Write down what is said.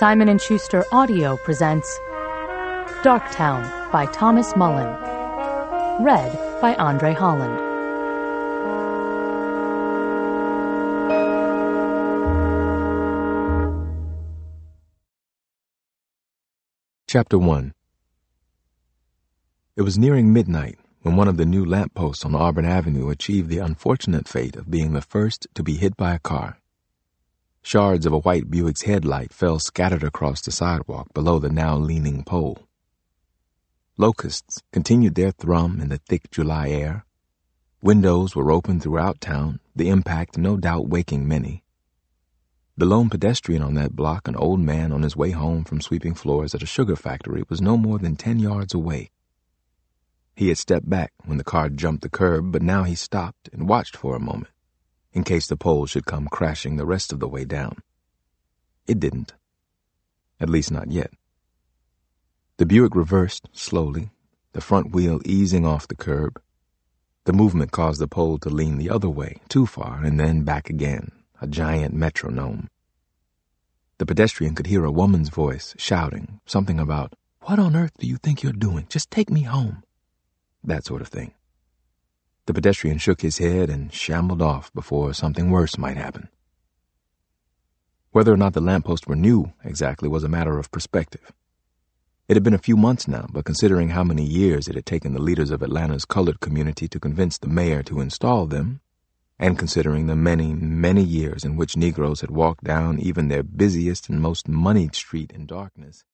Simon & Schuster Audio presents Darktown by Thomas Mullen. Read by Andre Holland. Chapter 1. It was nearing midnight when one of the new lampposts on Auburn Avenue achieved the unfortunate fate of being the first to be hit by a car. Shards of a white Buick's headlight fell scattered across the sidewalk below the now leaning pole. Locusts continued their thrum in the thick July air. Windows were open throughout town, the impact no doubt waking many. The lone pedestrian on that block, an old man on his way home from sweeping floors at a sugar factory, was no more than 10 yards away. He had stepped back when the car jumped the curb, but now he stopped and watched for a moment, in case the pole should come crashing the rest of the way down. It didn't. At least not yet. The Buick reversed slowly, the front wheel easing off the curb. The movement caused the pole to lean the other way, too far, and then back again, a giant metronome. The pedestrian could hear a woman's voice shouting something about, "What on earth do you think you're doing? Just take me home." That sort of thing. The pedestrian shook his head and shambled off before something worse might happen. Whether or not the lampposts were new exactly was a matter of perspective. It had been a few months now, but considering how many years it had taken the leaders of Atlanta's colored community to convince the mayor to install them, and considering the many, many years in which Negroes had walked down even their busiest and most moneyed street in darkness,